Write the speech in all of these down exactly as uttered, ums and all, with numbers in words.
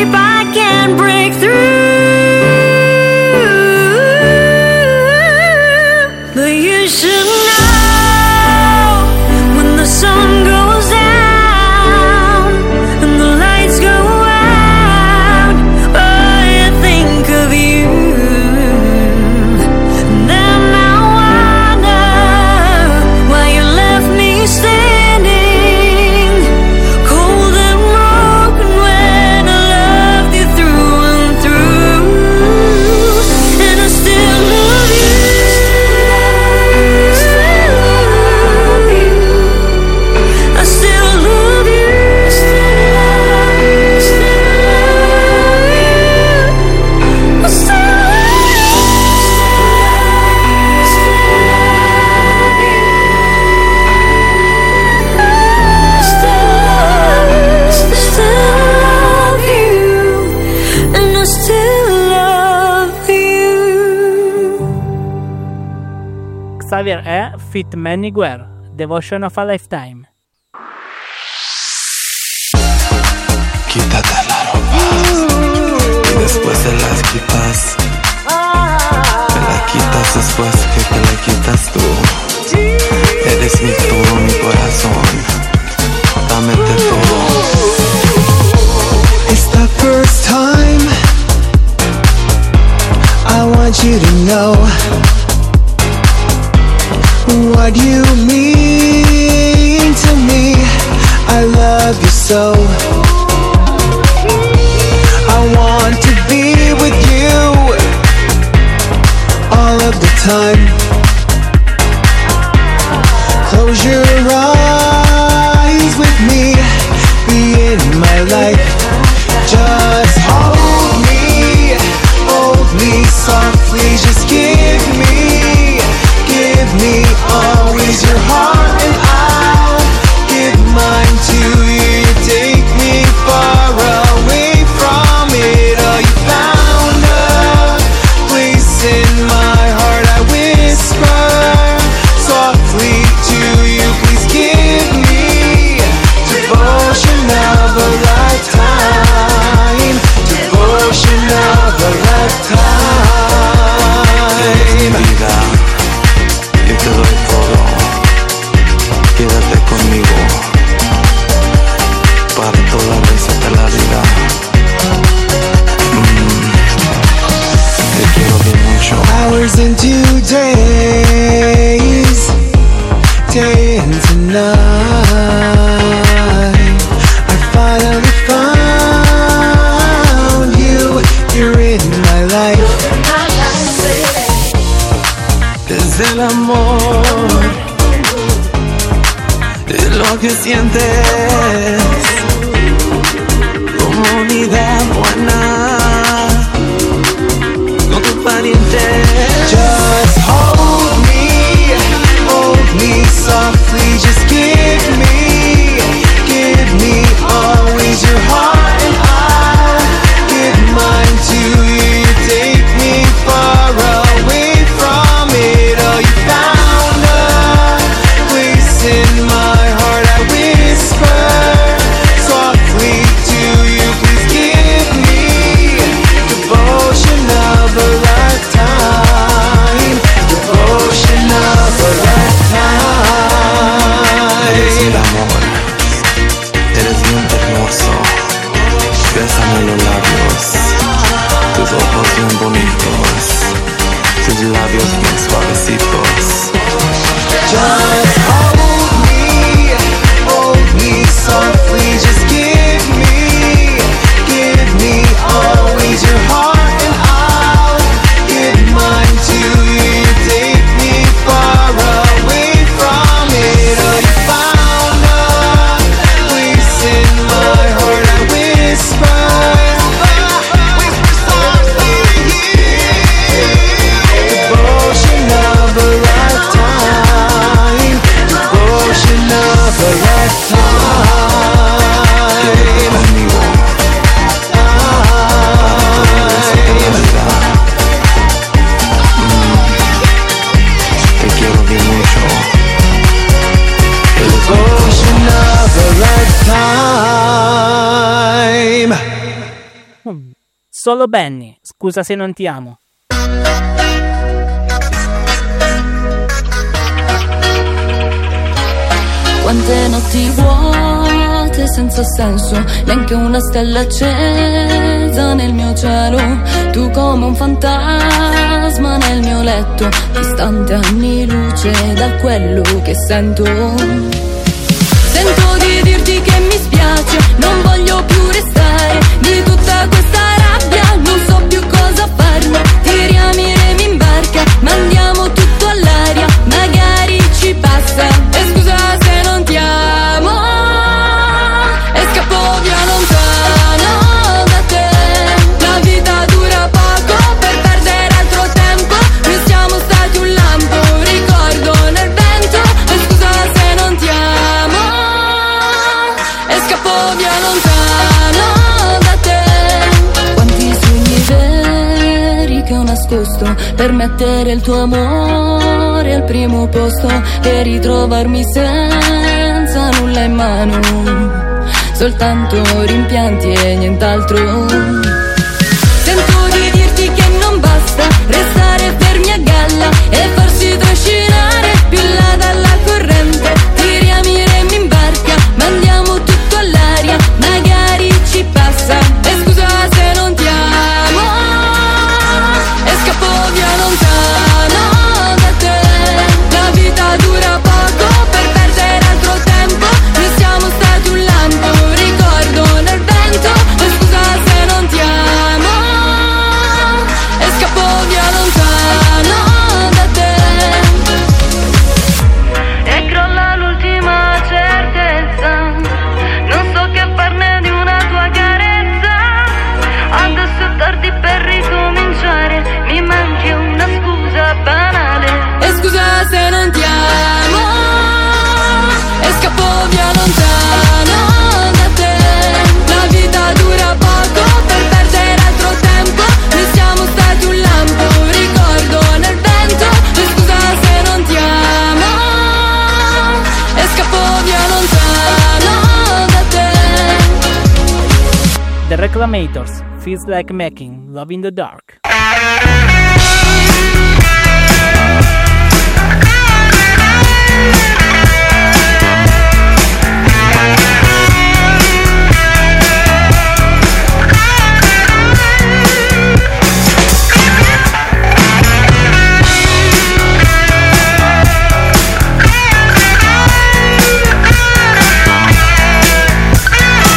if I can break through. But you should know when the sun goes down and the lights go out, I think of you. And then I wonder why you left me standing cold and broken when I loved you through and through. And I still love you. I still love you. I Xavier E. Fit Manny Guerre, Devotion of a Lifetime. Quítate la ropa y después te las quitas. Te la quitas después que te la quitas tú. Eres mi todo, mi corazón. Dámete todo. It's the first time I want you to know what you mean to me. I love you so. I want to be with you all of the time. Close your eyes with me, be in my life. Just hold me, hold me softly. Just give me, give me always your heart, and I'll give mine to you. You take me far away from it all. You found a place in my heart. I whisper softly to you. Please give me devotion of a lifetime. Devotion of a lifetime. Eres mi vida, yo te doy todo. Quédate conmigo para toda la vez de la vida. Mm, te quiero bien mucho. Hours into days, day into night. I finally found you. You're in my life. Es el amor, es lo que sientes, comunidad buena, con tu pariente. Just hold me, hold me softly. Just give me, give me always your heart, and I'll give mine to you. You take me far away from it all. You found a place in my heart. I whisper softly to you. Please give me devotion of a lifetime. Devotion of a Eres el lifetime. amor, eres bien hermoso. Bésame los labios, tus ojos bien bonitos, tus labios bien suavecitos. Just hold me, hold me softly. Just give me, give me always your heart, and I'll give mine to you. You take me far away from it all. You found a place in my heart. I whisper, whisper softly you. Devotion of a lifetime. Solo Benny, Scusa se non ti amo. Quante notti vuote senza senso, neanche una stella accesa nel mio cielo. Tu come un fantasma nel mio letto, distante anni luce da quello che sento. Sento di dirti che mi spiace, non voglio più restare. Di tutta questa rabbia non so più cosa farne. Tiriamo i remi in barca, mandiamo tutto all'aria, magari ci passa. E scusa se non ti amo, e scappo via lontano da te. La vita dura poco per perdere altro tempo. Noi siamo stati un lampo, ricordo nel vento. E scusa se non ti amo, e scappo via lontano da te. Quanti sogni veri che ho nascosto per mettere il tuo amore al primo posto e ritrovarmi senza nulla in mano, soltanto rimpianti e nient'altro. Sento di dirti che non basta restare fermi a galla e farsi trascinare più in là dalla corrente. Tiriamo i remi in barca, mandiamo tutto all'aria, magari ci passa. E scusa se non ti amo, e scappo via lontano da te. La vita dura poco per perdere altro tempo. Noi siamo stati un lampo, ricordo nel vento. E scusa se non ti amo, e scappo via lontano da te. E crolla l'ultima certezza, non so che farne di una tua carezza. Adesso è tardi per ricominciare, mi manchi una scusa banale. E scusa se non ti amo, e scappo via lontano da te. La vita dura poco per perdere altro tempo. Noi siamo stati un lampo, ricordo nel vento. E scusa se non ti amo, e scappo via lontano da te. The Reclamators, Feels Like Making Love in the Dark.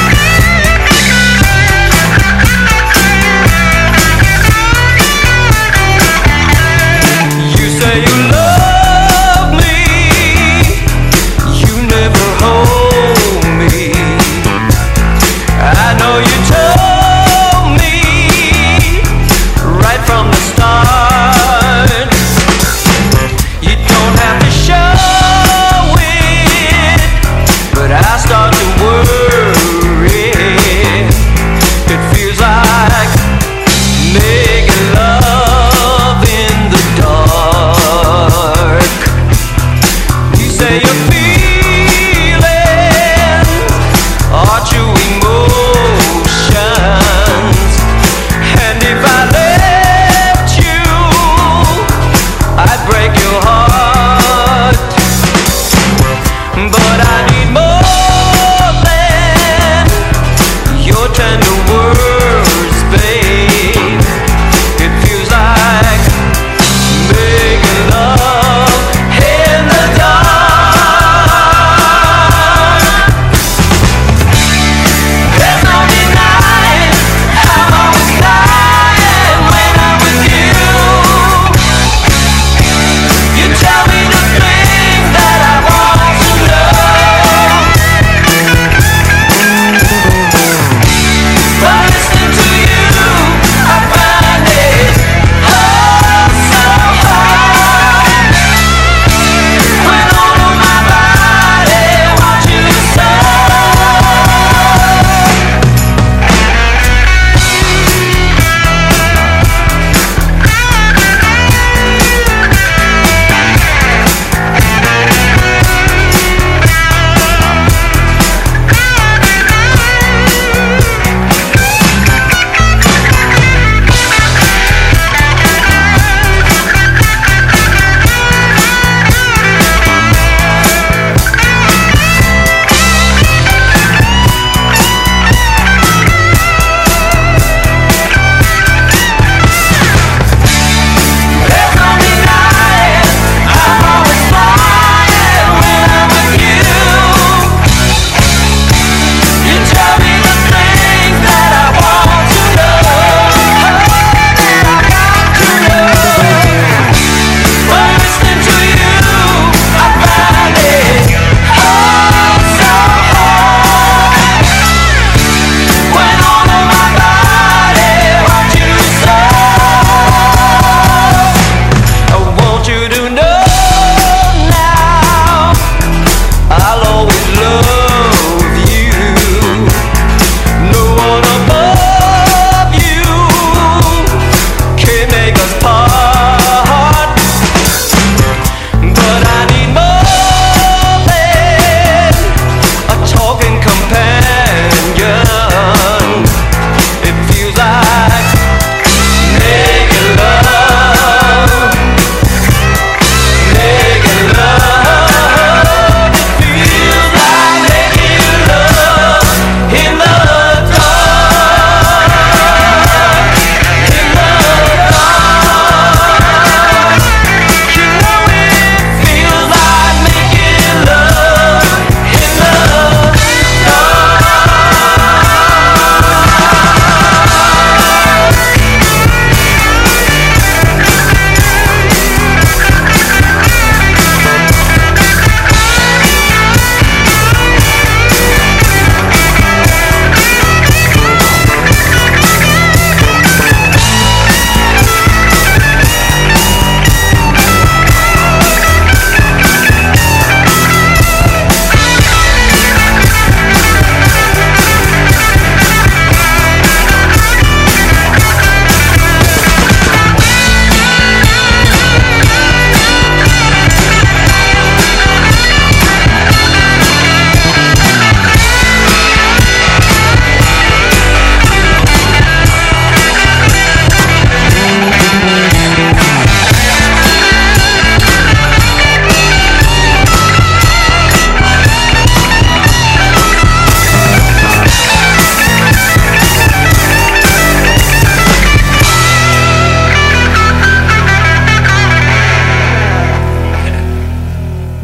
We'll be right back.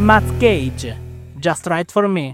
Matt Gage, Just Right For Me.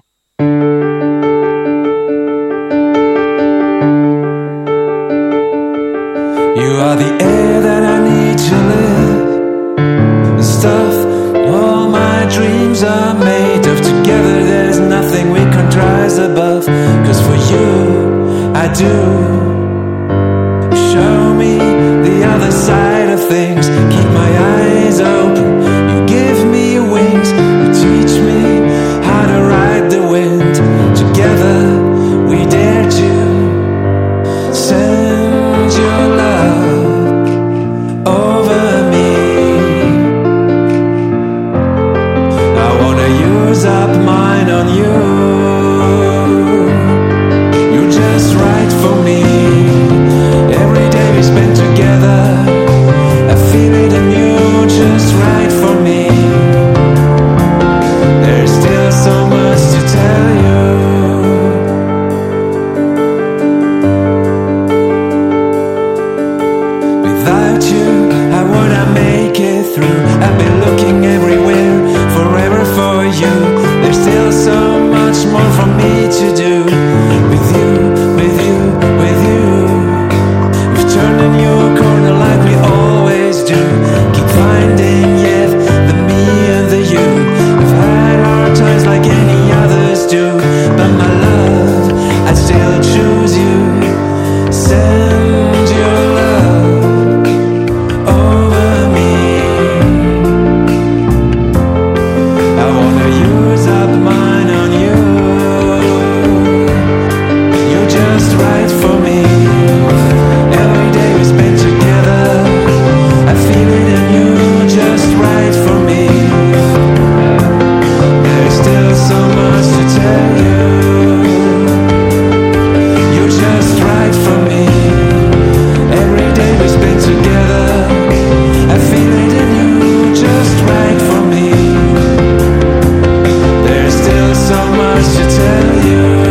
You are the air that I need to live. The stuff all my dreams are made of. Together there's nothing we can't rise above. Cause for you, I do. Show me the other side of things. Keep my eyes open. You give me wings. You teach me how to ride the wind. Together we dare to send your love over me. I wanna use up mine on you. You're just right for me. Every day we spend together, I feel it in you, just right for me. There's still so much to tell you. Without you, how would I make it through? I've been looking everywhere, forever for you. There's still so much more for me to do. With you, with you, with you. Turning your corner like we always do. Keep finding, yeah, the me and the you. We've had hard times like any others do. But my love, I still choose you. Send your love over me. I wanna use up mine on you. You're just right for me. Every day we spend together, I feel it in you, just right for me. There's still so much to tell you. You're just right for me. Every day we spend together, I feel it in you, just right for me. There's still so much to tell you.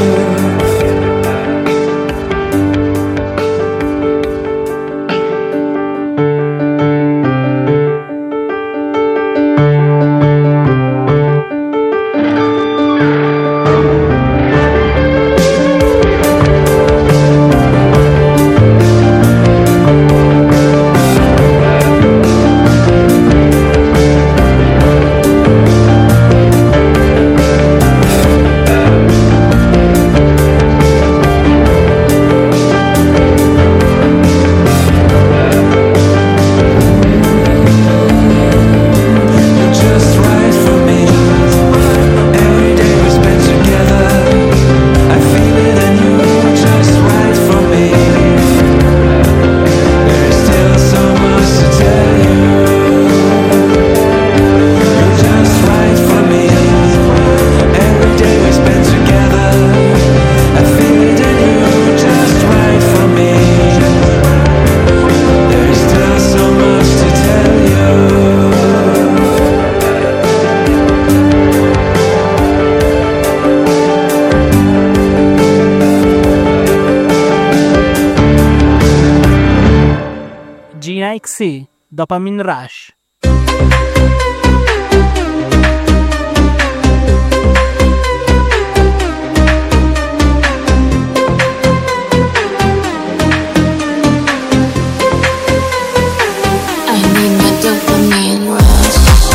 Gina X C, Dopamine Rush. I need my dopamine rush.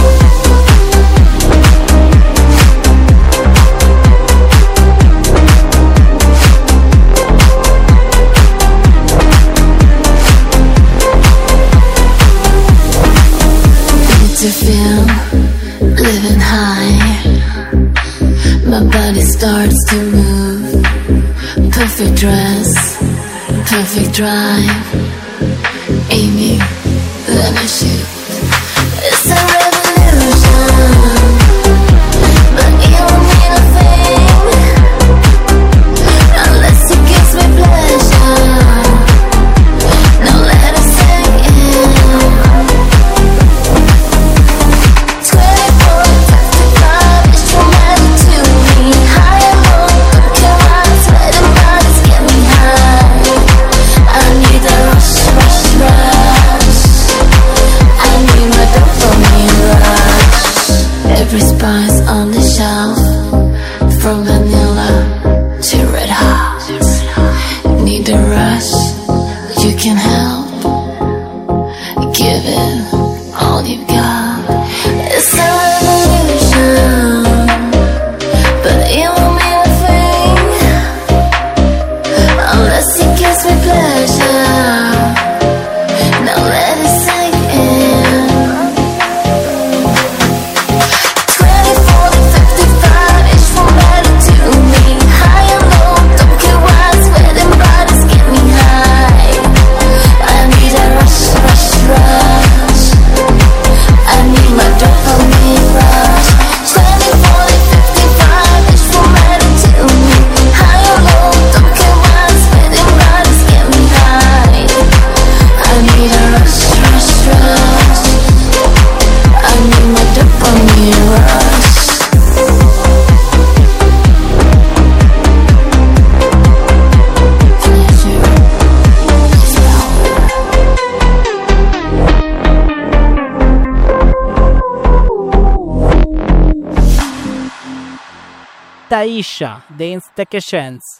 To feel living high, my body starts to move. Perfect dress, perfect drive, aiming, then I shoot. It's a revolution, but you don't mean a thing unless it gives me pleasure. Now let it sink in. I Taisha Dance Take a Chance.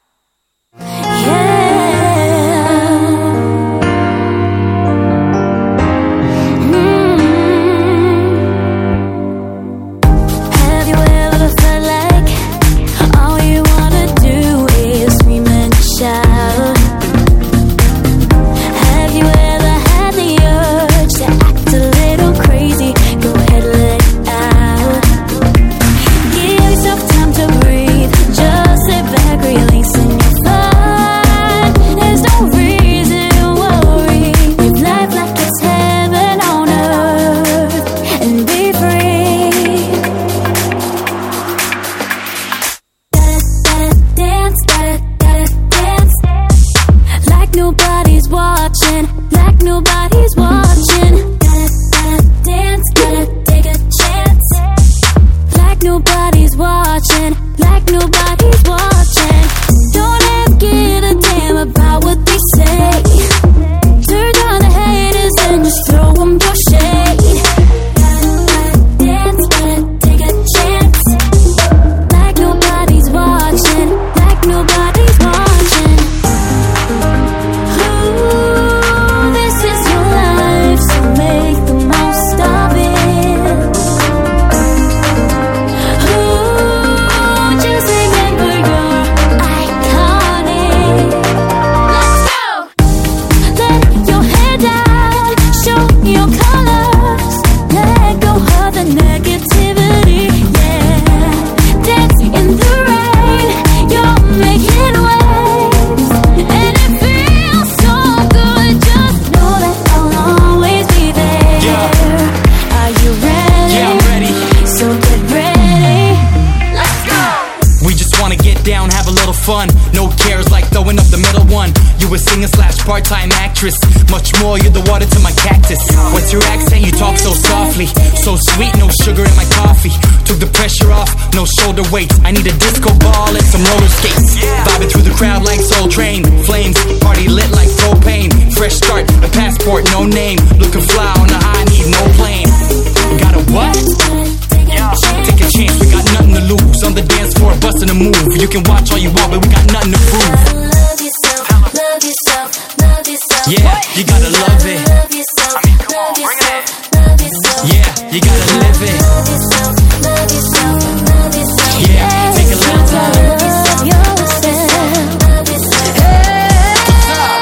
Part-time actress, much more, you're the water to my cactus. What's your accent? You talk so softly, so sweet, no sugar in my coffee. Took the pressure off, no shoulder weights. I need a disco ball and some roller skates. Vibing through the crowd like Soul Train. Flames, party lit like propane. Fresh start, a passport, no name. Looking fly on the high, need no plane. Got a what? Yeah. Take a chance, we got nothing to lose. On the dance floor, busting a move. You can watch all you want, but we got nothing to prove. Love yourself, love yourself. Yeah, you gotta love it. Love yourself, I mean, come on, bring it in. love yourself. Yeah, you gotta live it. Love yourself, love yourself, love yourself. Yeah, take a little time. Love yourself, love yourself. Hey, what's up?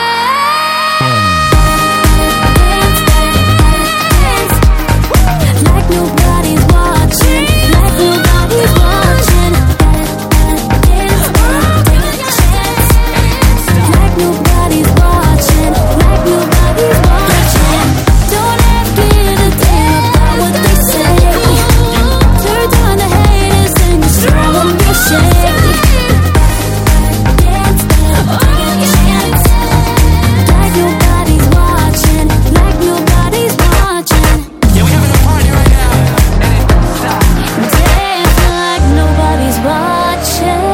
Like nobody's watching, like nobody's watching. Like nobody's watching, like nobody's watching. Don't ever give a damn about what they say. Turn down the haters and just throw them your shade. Dance, take a chance. Like nobody's watching, like nobody's watching. Yeah, we having a party right now. Dance like nobody's watching.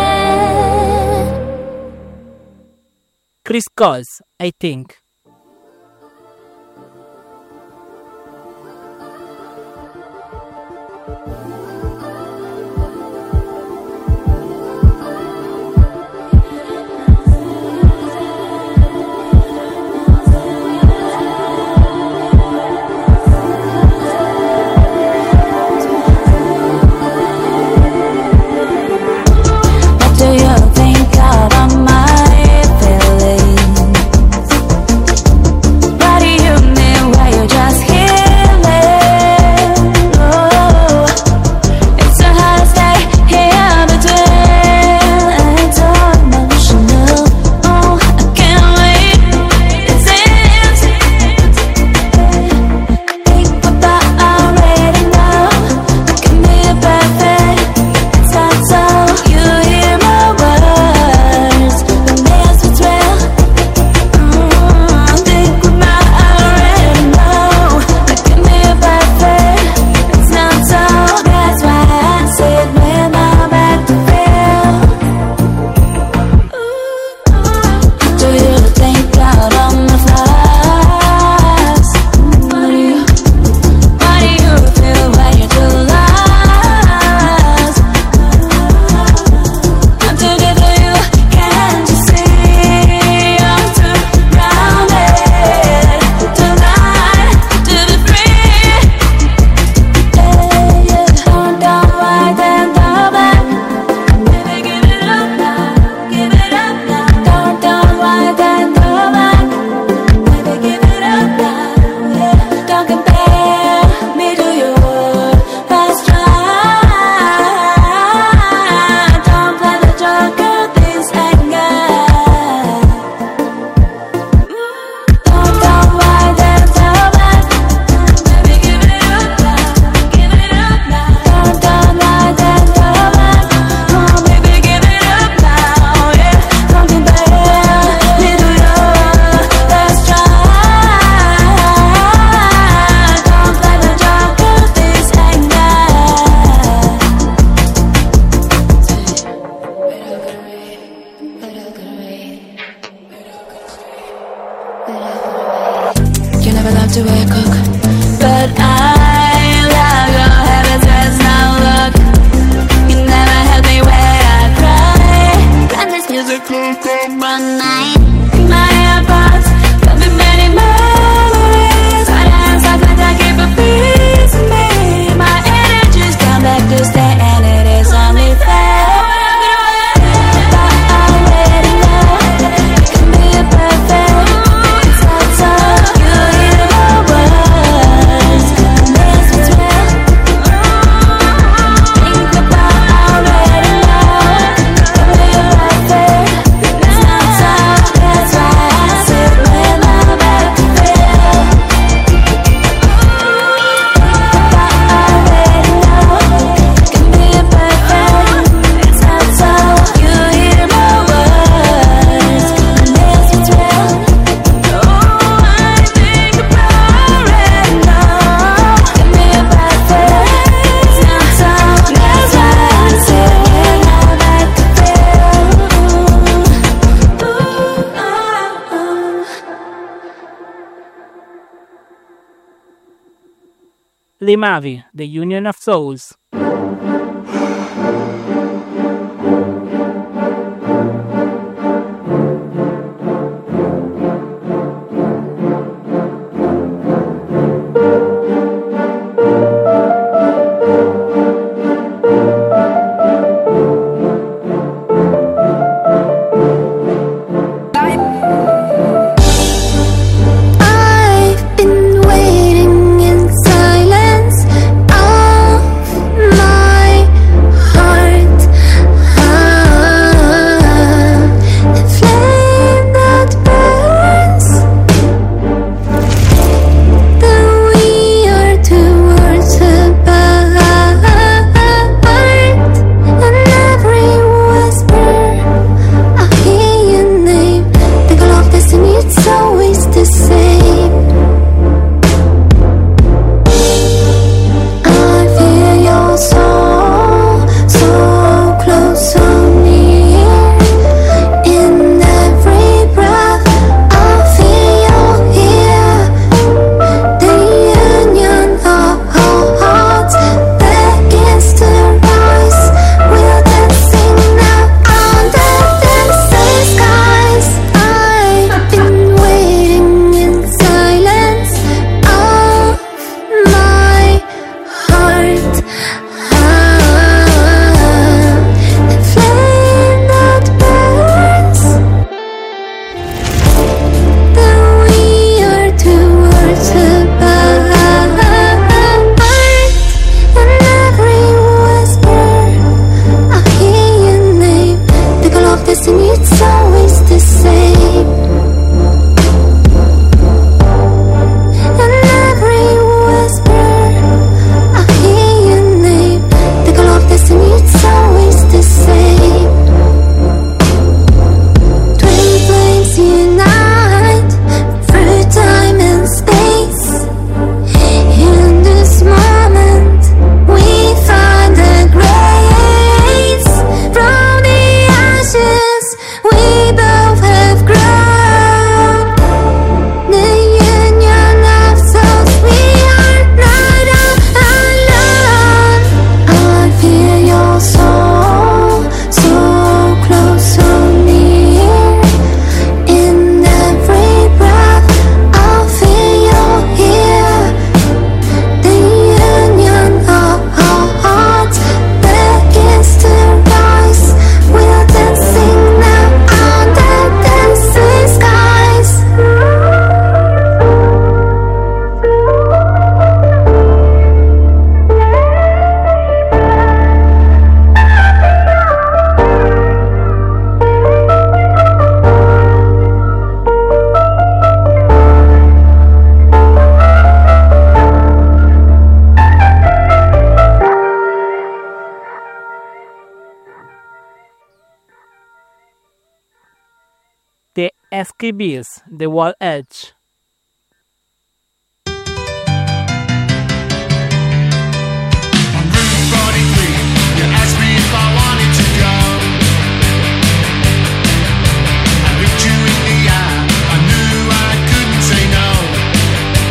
Chris Coles, I think. What do you think of my feelings? What do you mean when you just healing? Oh, think you never loved to wear cook, but I love your habits as now look. You never held me when I cry. And this music will go run night. My AirPods, got me many memories. My hands are like I keep a piece of me. My energy's come back to stay, and it is only fair. Limavi, The Union of Souls. Escabees, The Wall Edge. I looked you in the eye, I knew I couldn't say no.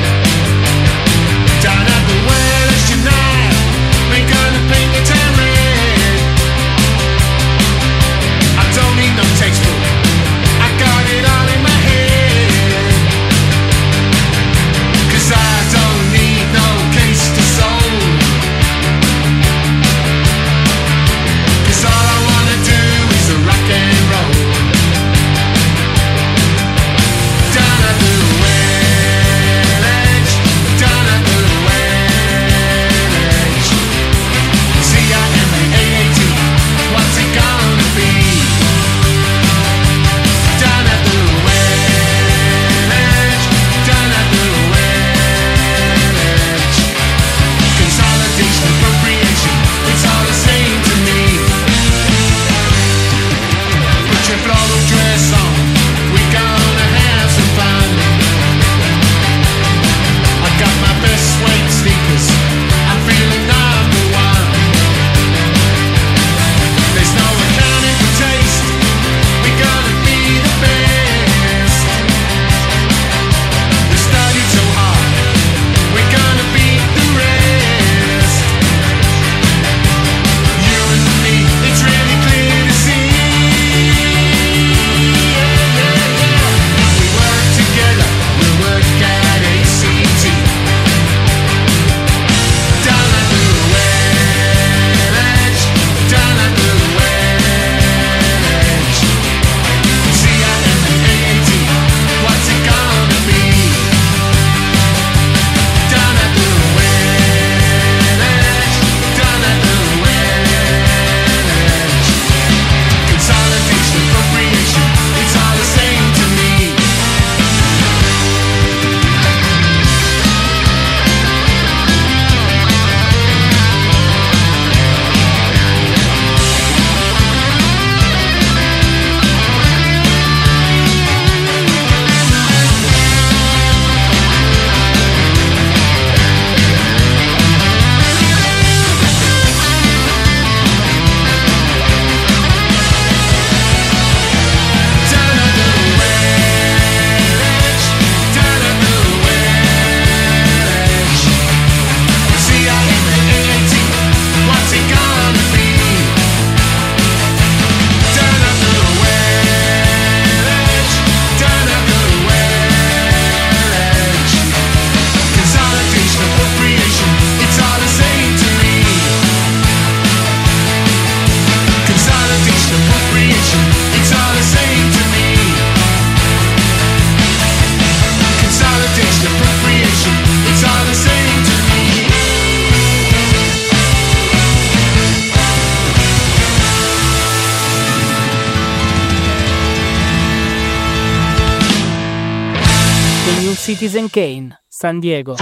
Citizen Kane, San Diego.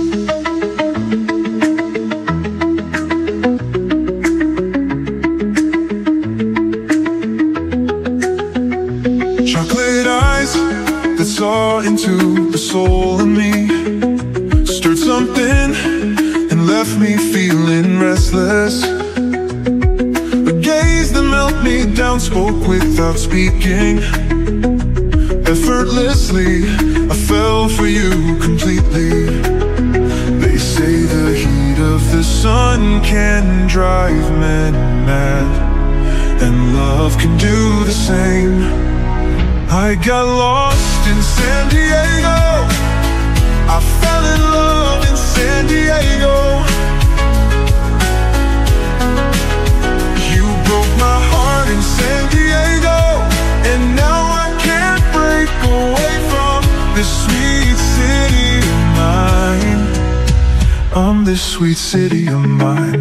Chocolate eyes that saw into the soul in me, stirred something and left me feeling restless. A gaze that melted me down, spoke without speaking. Effortlessly, I fell for you completely. They say the heat of the sun can drive men mad, and love can do the same. I got lost in San Diego, I fell in love in San Diego. You broke my heart in San Diego, and now I can't break away from this sweet city of mine. On this sweet city of mine.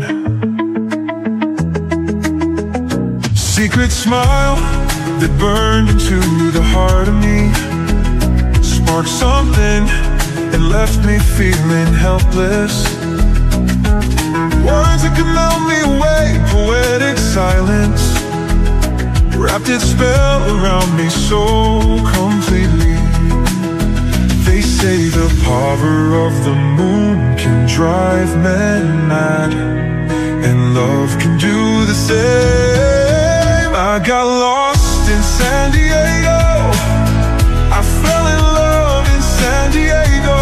Secret smile that burned into the heart of me, sparked something and left me feeling helpless. Words that could melt me away, poetic silence wrapped its spell around me so completely. They say the power of the moon can drive men mad, and love can do the same. I got lost in San Diego, I fell in love in San Diego.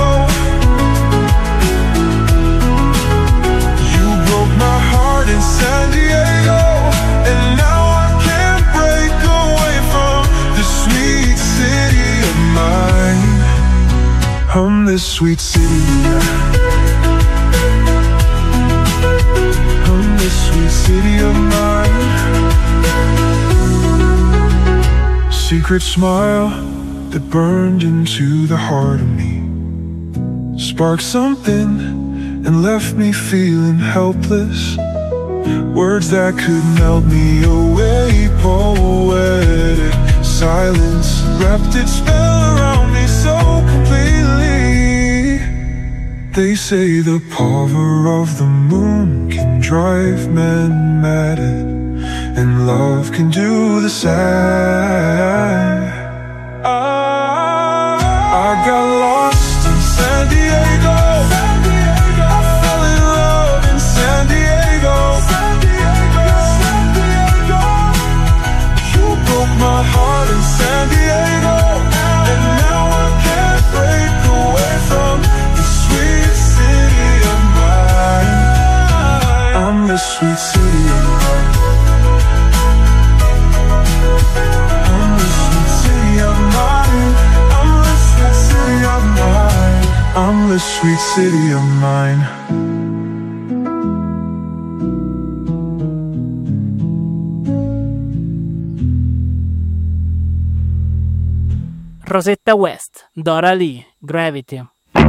You broke my heart in San Diego, and now I can't break away from the sweet city of mine. From this sweet city, from this sweet city of mine. Secret smile that burned into the heart of me, sparked something and left me feeling helpless. Words that could melt me away, poetic silence wrapped its spell around me so completely. They say the power of the moon can drive men mad, and love can do the same. I, I got lost in San Diego, I fell in love in San Diego. You broke my heart in San Diego, and now I can't break away from the sweet city of mine. I'm the sweet city of mine. I'm the sweet city of mine. Rosetta West, Dora Lee, Gravity.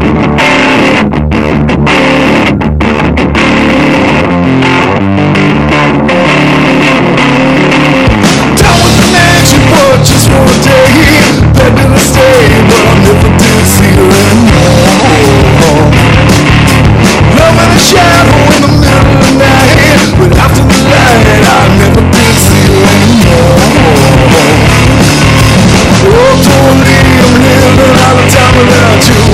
Just for a day, begged her to stay, but I never did see her anymore. Love in a shadow in the middle of the night, but after the light, I never did see her anymore. Oh, totally, I'm living out of time without you.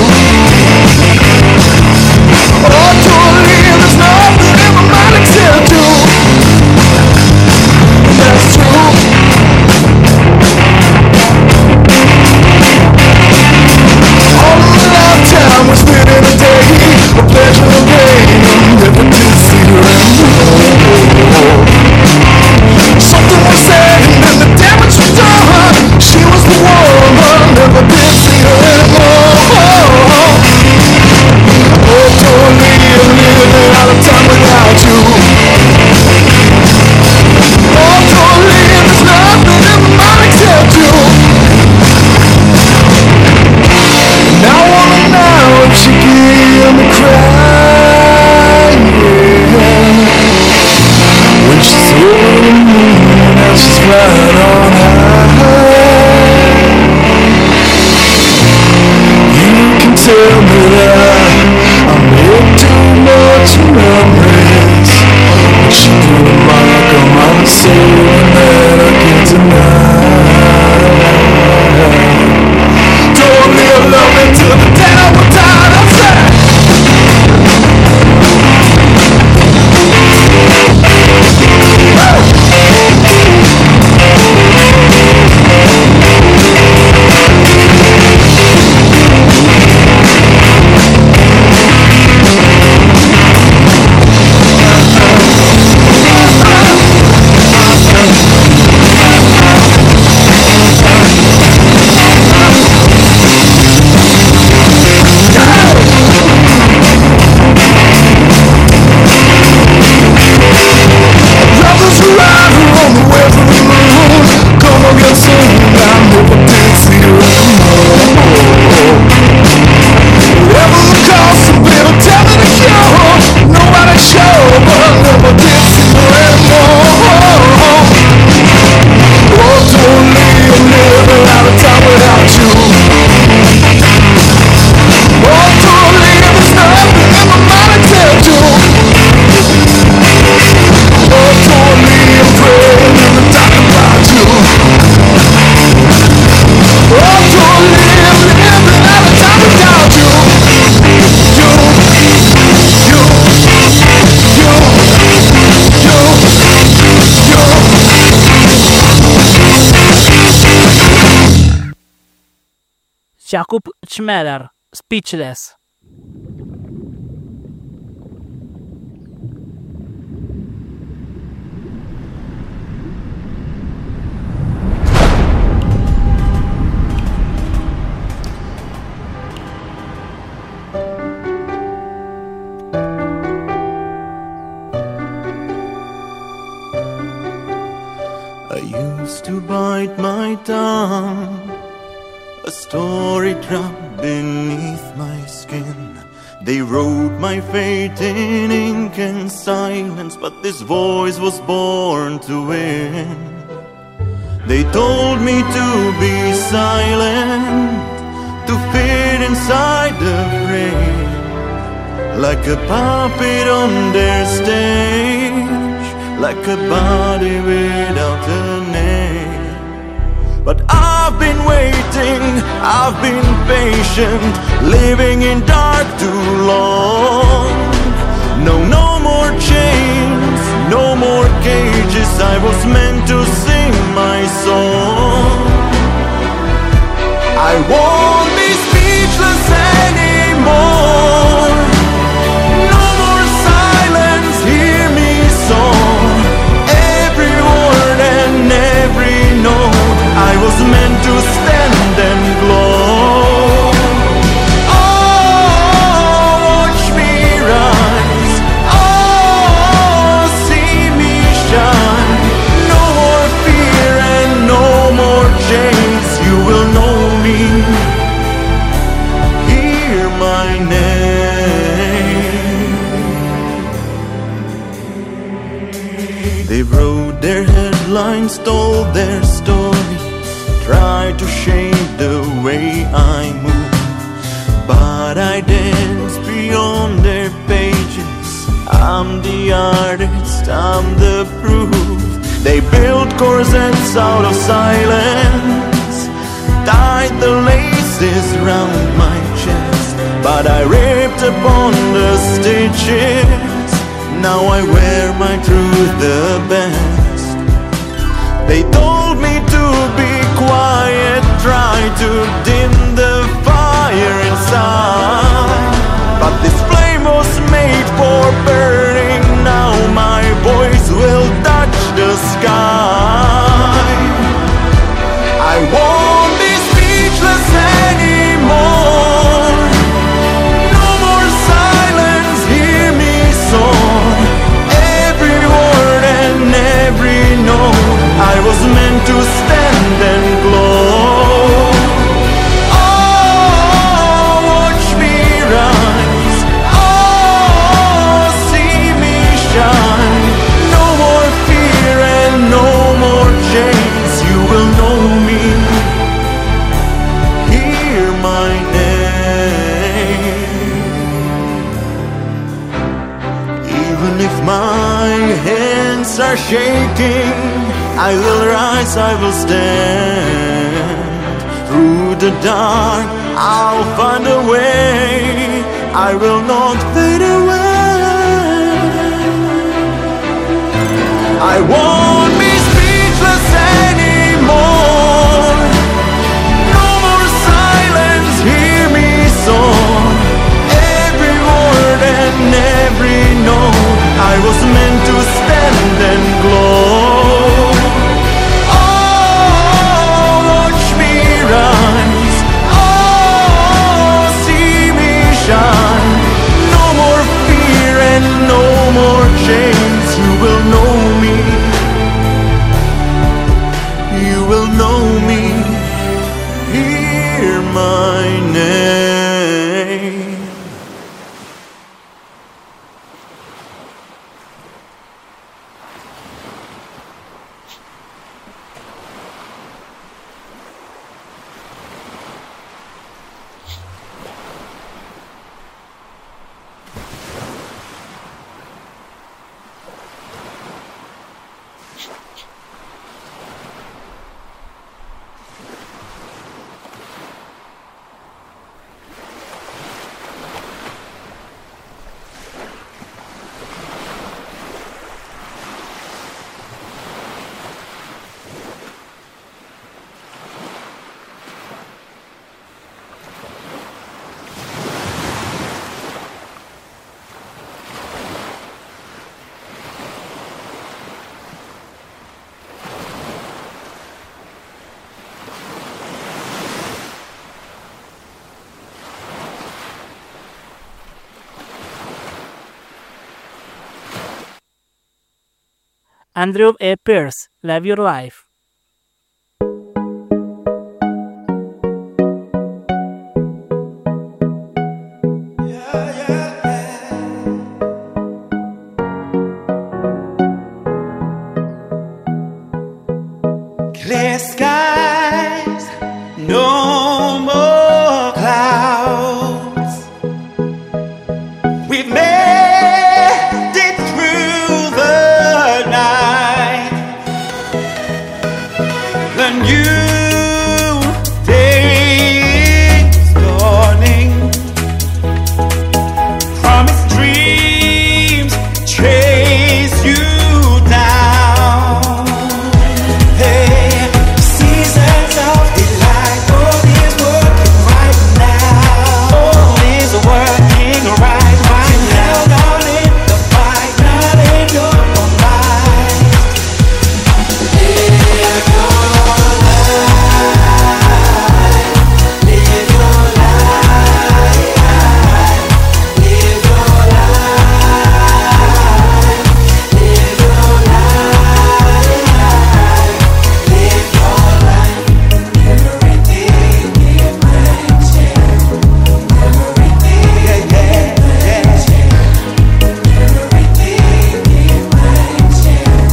Oh, totally, there's nothing in my mind except you. That's true. Time was spent in a day, a pleasure and pain. I never did see her anymore. Something was said and then the damage was done. She was the one, I never did see her anymore. Oh, totally, I'm living out of time without you. Oh, totally, there's nothing in my mind except you. Now I wanna know if she can hear me crying when she's over the moon and she's right on high. Jakub Czmerer, Speechless. I used to bite my tongue, a story trapped beneath my skin. They wrote my fate in ink and silence, but this voice was born to win. They told me to be silent, to fit inside the frame, like a puppet on their stage, like a body without a name. But I've been waiting, I've been patient, living in dark too long. No, no more chains, no more cages, I was meant to sing my song. I won't be speechless anymore. No more silence, hear me song. Every word and every note, I was meant to stand and glow. Oh, watch me rise. Oh, see me shine. No more fear and no more chains. You will know me. Hear my name. They wrote their headlines, told their story, tried to shape the way I move, but I dance beyond their pages. I'm the artist, I'm the proof. They built corsets out of silence, tied the laces round my chest, but I ripped upon the stitches. Now I wear my truth the best. They told me to be quiet, try to dim the fire inside, but this flame was made for burning. Now my voice will touch the sky. I won't be speechless anymore. No more silence, hear me song. Every word and every note, I was meant to stand and glow. Oh, watch me rise. Oh, see me shine. No more fear and no more chains. You will know me. Hear my name. Even if my hands are shaking, I will rise, I will stand. Through the dark, I'll find a way. I will not fade away. I won't be speechless anymore. No more silence, hear me song. Every word and every note, I was meant to stand and glow. No more fear and no more chains. You will know me. Andrew e Pierce, Live Your Life. Clear skies, no more clouds. We've made it through the night. The new day is dawning. Promised dreams chase you down. Hey, seasons of delight. All is working right now. All is working right, right now. Not in the fight, not in your mind. Live your life. Live your life. Live your life. Live your life. Live your life. Everything it might change. Everything it might change. Everything it might change.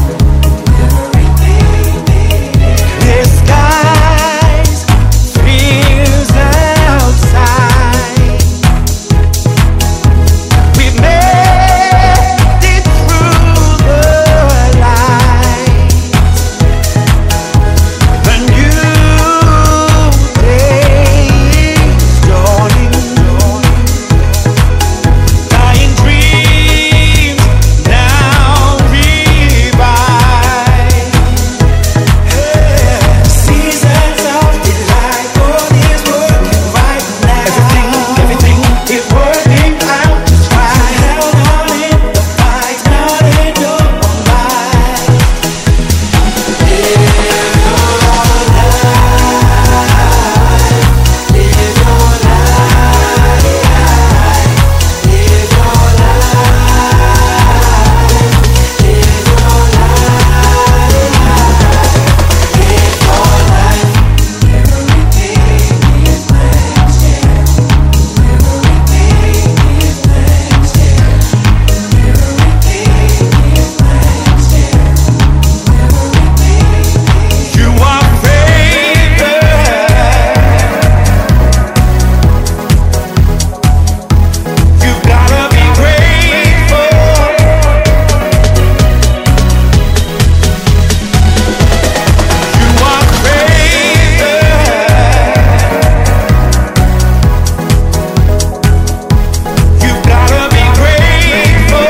Everything. The skies, fears outside. We've made it through the light. The new day is dawning. Dying dreams now revive. Seasons of delight. All is working right now. Everything, everything is working out just right. Held on in the fight, not in your mind. Live your life. Live your life. Live your life. Live your life. Everything is magic. Everything is magic. Everything is magic. Everything. You are favored. You've gotta be grateful. You are favored. You've gotta be grateful.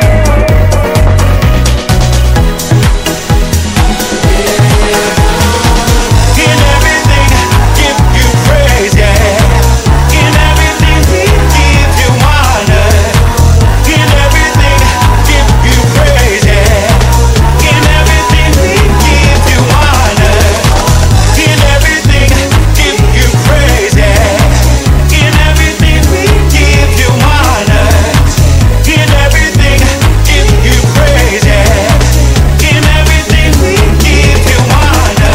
In everything, give you praise, yeah. In everything, we give you honor. In everything, give you praise, yeah. In everything, we give you honor. In everything, give you praise, yeah. In everything, we give you honor. In everything, give you praise, yeah. In everything, we give you honor.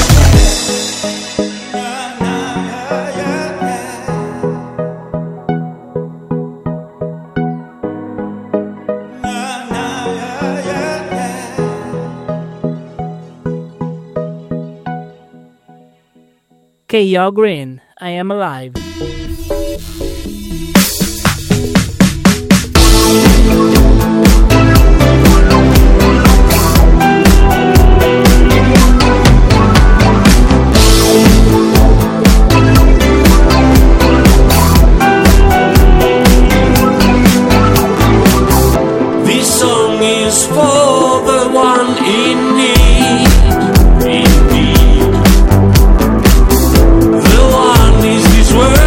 K.O. Green, I Am Alive. This song is for the one in need, in need. The one is this world.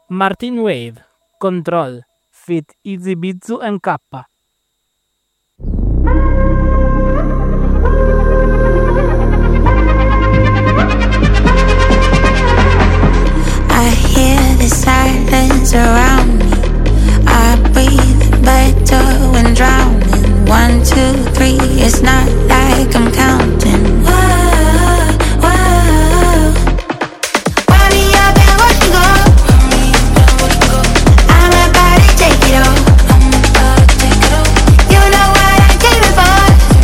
Martin Wave, Control, feat. Easy Bizzu and Kappa. I hear the silence around me. I breathe better when drowning. One, two, three, it's not like I'm counting. Whoa, whoa. Wind me up and watch me go. I'm about to take it all. You know what I came for.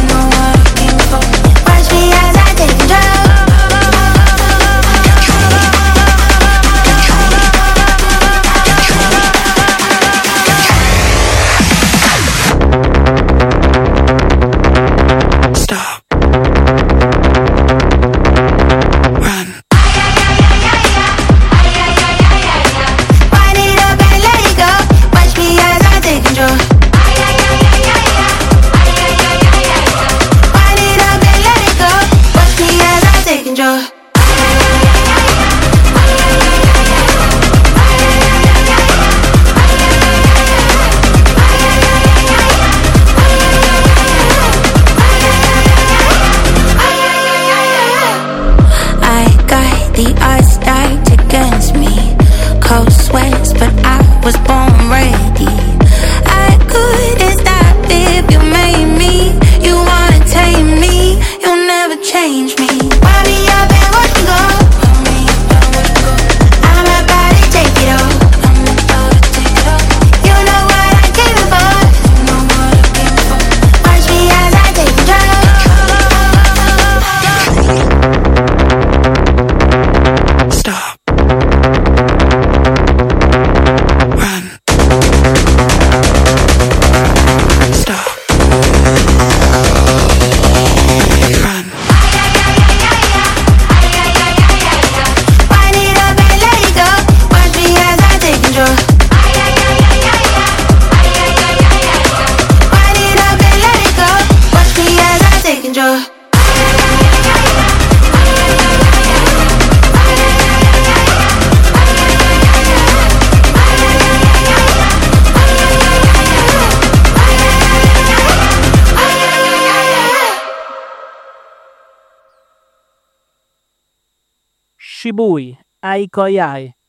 Watch me as I take control. The odds stacked against me. Cold sweats, but I was born ready. I couldn't stop if you made me. You wanna tame me, you'll never change me. Wind me up and watch me go. I'm about to take it all. You know what I came for. Watch me as I take control. Shibui, Ai Koyai,